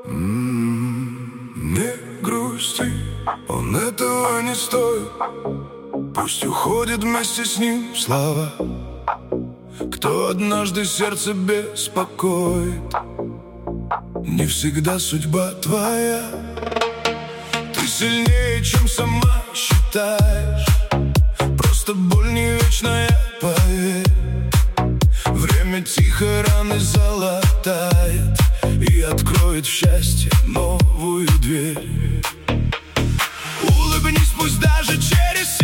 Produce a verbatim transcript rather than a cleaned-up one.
М-м, Не грусти, он этого не стоит. Пусть уходит вместе с ним слава. Кто однажды сердце беспокоит, не всегда судьба твоя. Ты сильнее, чем сама считаешь. Просто боль не вечная, поверь. Время тихо раны залатает и откроет в счастье новую дверь. Улыбнись, пусть даже через